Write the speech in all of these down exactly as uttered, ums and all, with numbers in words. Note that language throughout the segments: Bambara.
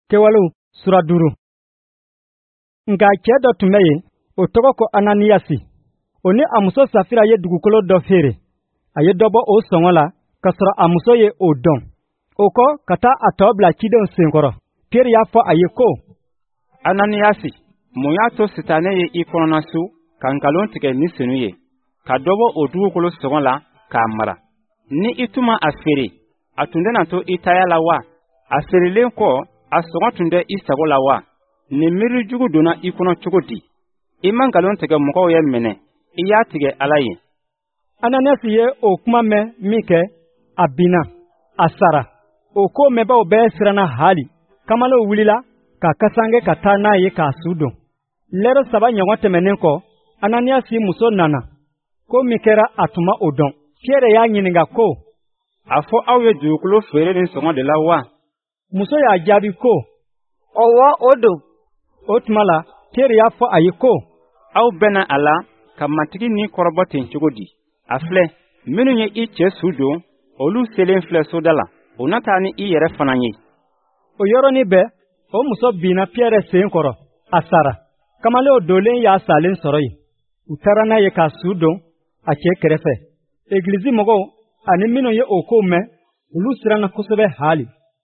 Kewalo sura duru. Nga cɛ dɔ tun bɛ yen, o tɔgɔ ko Ananiyasi. O ni a muso Safira ye dugukolo dɔ feere. A ye dɔ bɔ o sɔngɔ la, ka sɔrɔ a muso ye o dɔn. O kɔ ka taa a tɔ bila cidenw senkɔrɔ. Pierre y'a fɔ a ye ko, Ananiyasi, mun y'a to Sitanɛ ye i kɔnɔna su ka nkalon tigɛ ni senu ye, ka dɔ bɔ o dugukolo sɔngɔ la k'a mara. Ni i tuma a feere, a tun tɛna to i taya la wa? A feerelen kɔ, a sɔngɔ tun tɛ i sago la wa? Nin miiri jugu donna i kɔnɔ cogo di? I ma nkalon tigɛ mɔgɔw ye minɛ, i y'a tigɛ Ala ye. Ananiyasi ye o kuma mɛn min kɛ, a binna, a sara. O ko mɛnbaaw bɛɛ siranna hali. Kamalew wulila ka kasange ka taa n'a ye k'a su don. Lɛrɛ saba ɲɔgɔn tɛmɛnen kɔ, Ananiyasi muso nana. Ko min kɛra a tun ma o dɔn. Pierre y'a ɲininka ko, a fɔ aw ye dugukolo feere ni sɔngɔ de la wa? Muso y'a jaabi ko, ɔwɔ o don. O tuma la, Pierre y'a fɔ a ye ko, aw bɛnna a la ka matigi ni kɔrɔbɔ ten cogo di? A filɛ, minnu ye i cɛ su don, olu selen filɛ soda la, o na taa ni i yɛrɛ fana ye. O yɔrɔnin bɛɛ, o muso binna Pierre sen kɔrɔ, a sara. Kamalew dolen y'a salen sɔrɔ yen. U taara n'a ye k'a su don a cɛ kɛrɛfɛ. Egilizi mɔgɔw ani minnu ye o ko mɛn, olu siranna kosɛbɛ hali.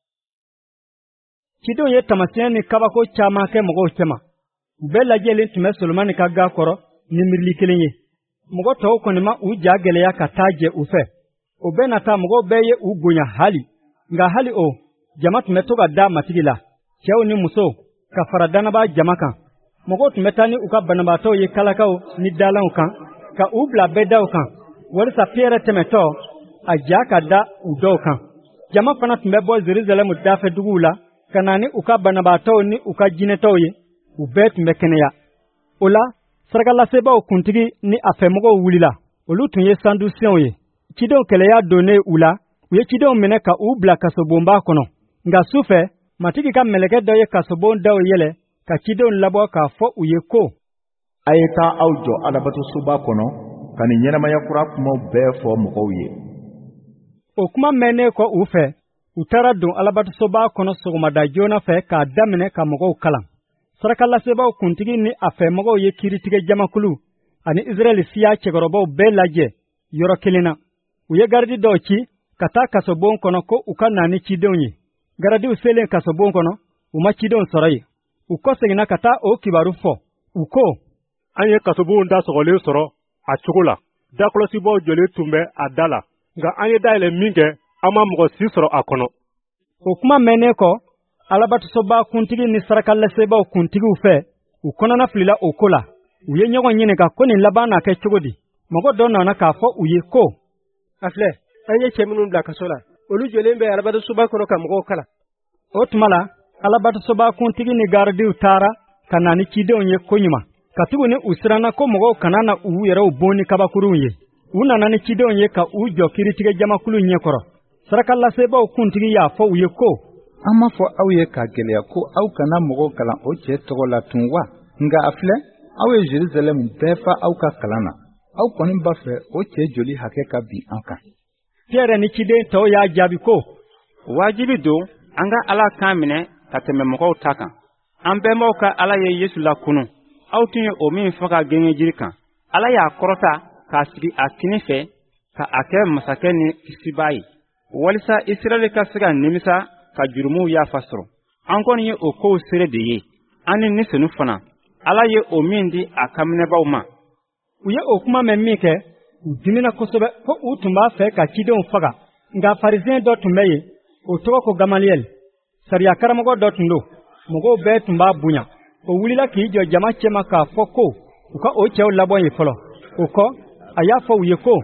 Cidenw ye taamasiyɛn ni kabako caman kɛ mɔgɔw cɛma. U bɛɛ lajɛlen tun bɛ Solomani ka ga kɔrɔ ni miirili kelen ye. Mɔgɔ tɔw kɔni ma u ja gɛlɛya ka taa jɛ u fɛ. O bɛɛ na taa mɔgɔw bɛɛ ye u bonya hali. Nka hali o, jama tun bɛ to ka da matigi la. Cɛw ni musow, ka fara danaba jama kan. Mɔgɔw tun bɛ taa ni u ka banabaatɔw ye kalakaw ni dalanw kan, ka u bila bɛdaw kan. Walisa Pierre tɛmɛtɔ, a ja ka da u dɔw kan. Jama fana tun bɛ bɔ Jerusalem dafɛ duguw la, ka na ni u ka banabaatɔw ni u ka jinɛtɔw ye. U bɛɛ tun bɛ kɛnɛya. O la, sarakalasebaaw kuntigi ni a fɛmɔgɔw wulila. Olu tun ye Sadusiyɛnw ye. Cidenw kɛlɛya donnen u la, u ye cidenw minɛ ka u bila kasobonba kɔnɔ. Nka su fɛ, matigi ka mɛlɛkɛ dɔ ye kasobon daw yɛlɛ, ka cidenw labɔ k'a fɔ u ye ko, a ye taa aw jɔ Alabatosoba kɔnɔ, ka nin ɲɛnamaya kura kumaw bɛɛ fɔ mɔgɔw ye. O kuma mɛnnen kɔ u fɛ, u taara don Alabatosoba kɔnɔ sɔgɔmada joona fɛ k'a daminɛ ka mɔgɔw kalan. Sarakalasebaaw kuntigi ni a fɛmɔgɔw ye kiiritigɛ jamakulu ani Israɛl siya cɛkɔrɔbaw bɛɛ lajɛ yɔrɔ kelen na. U ye garidi dɔw ci ka taa kasobon kɔnɔ ko u ka na ni cidenw ye. Gardiw selen kasobon kɔnɔ, u ma cidenw sɔrɔ yen. U kɔ seginna ka taa o kibaru fɔ. U ko, an ye kasobon da sɔgɔlen sɔrɔ a cogo la. Dakɔlɔsibaaw jɔlen tun bɛ a da la. Nka an ye dayɛlɛ min kɛ, an ma mɔgɔ si sɔrɔ a kɔnɔ. O kuma mɛnnen kɔ, Alabatosoba kuntigi ni sarakalasebaaw kuntigiw fɛ, u kɔnɔna filila o ko la. U ye ɲɔgɔn ɲininka ko nin laban na kɛ cogo di. Mɔgɔ dɔ nana k'a fɔ u ye ko, a filɛ, an ye cɛ minnu bila kaso la. Olu jɔlen bɛ Alabatosoba kɔnɔ ka mɔgɔw kalan. O tuma la, Alabatosoba kuntigi ni gardiw taara ka na ni cidenw ye ko ɲuman. Katugu ni u siranna ko mɔgɔw kana na u yɛrɛw bon ni kabakurunw ye. U nana ni cidenw ye ka u jɔ kiiritigɛ jamakulu ɲɛkɔrɔ. Sarakalasebaaw kuntigi y'a fɔ u ye ko, an m'a fɔ aw ye ka gɛlɛya ko aw kana mɔgɔw kalan o cɛ tɔgɔ la tun wa? Nka a filɛ, aw ye Jerusalem bɛɛ fa aw ka kalan na. Aw kɔni b'a fɛ o cɛ joli hakɛ ka bin an kan. Pierre ni ciden tɔw y'a jaabi ko, wajibi don an ka Ala kan minɛ ka tɛmɛ mɔgɔw ta kan. An bɛnbaw ka Ala ye Yesu la kunu. Aw tun ye o min fɔ ka gɛngɛ jiri kan. Ala y'a kɔrɔta k'a sigi a kini fɛ, ka a kɛ masakɛ ni kisibaa ye. Walisa Israɛl ka se ka nimisa ka jurumuw yafa sɔrɔ. An kɔni ye o kow sere de ye. An ni nisɛnu fana, Ala ye o min di a ka minɛbaw ma. U ye o kuma mɛn min kɛ, u dimina kosɛbɛ ko u tun b'a fɛ ka cidenw faga. Nka Farisiyɛn dɔ tun bɛ yen, o tɔgɔ ko Gamaliyɛli. Sariya karamɔgɔ dɔ tun don. Mɔgɔw bɛɛ tun b'a bonya. O wulila k'i jɔ jama cɛma k'a fɔ ko u ka o cɛw labɔ yen fɔlɔ. O kɔ, a y'a fɔ u ye ko,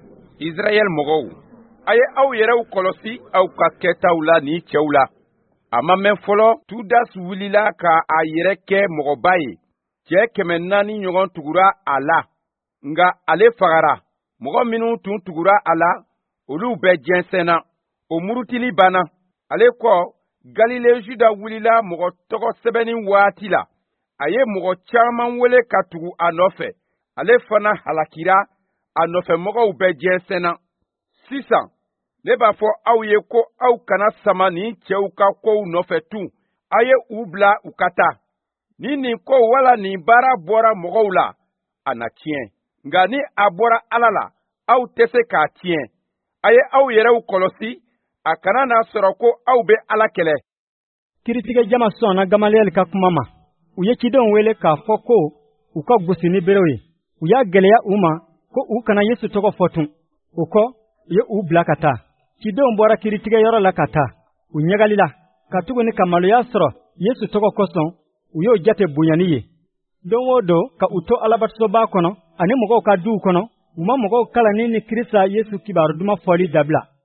Israɛl mɔgɔw, a ye aw yɛrɛw kɔlɔsi aw ka kɛtaw la ni cɛw la. A ma mɛn fɔlɔ Tudas wulila ka a yɛrɛ kɛ mɔgɔba ye. Cɛ kɛmɛ naani ɲɔgɔn tugura a la. Nka ale fagara. Mɔgɔ minnu tun tugura a la, olu bɛɛ jɛnsɛnna. O murutili banna. Ale kɔ, Galile Juda wulila mɔgɔ tɔgɔ sɛbɛnni waati la. A ye mɔgɔ caman wele ka tugu a nɔfɛ. Ale fana halakira, a nɔfɛmɔgɔw bɛɛ jɛnsɛnna. Sisan, ne b'a fɔ aw ye ko aw kana sama ni cɛw ka kow nɔfɛ tun. a ye u bila u ka taa. Ni nin ko wala nin baara bɔra mɔgɔw la, a na tiɲɛ. Nka ni a bɔra Ala la, aw tɛ se k'a tiɲɛ. A ye aw yɛrɛw kɔlɔsi, a kana n'a sɔrɔ ko aw bɛ Ala kɛlɛ. Kiiritigɛjama sɔnna Gamaliyɛli ka kuma ma. U ye cidenw wele k'a fɔ ko u ka gosi ni berew ye. U y'a gɛlɛya u ma ko u kana Yesu tɔgɔ fɔ tun. O kɔ, u ye u bila ka taa. Cidenw bɔra kiiritigɛyɔrɔ la ka taa. U ɲagalila, ka tuguni ka maloya sɔrɔ Yesu tɔgɔ kosɔn, u y'o jate bonyani ye. Don o don ka u to Alabatosoba kɔnɔ ani mɔgɔw ka duw kɔnɔ, u ma mɔgɔw kalanni ni Kirista Yesu kibaru duman fɔli dabila.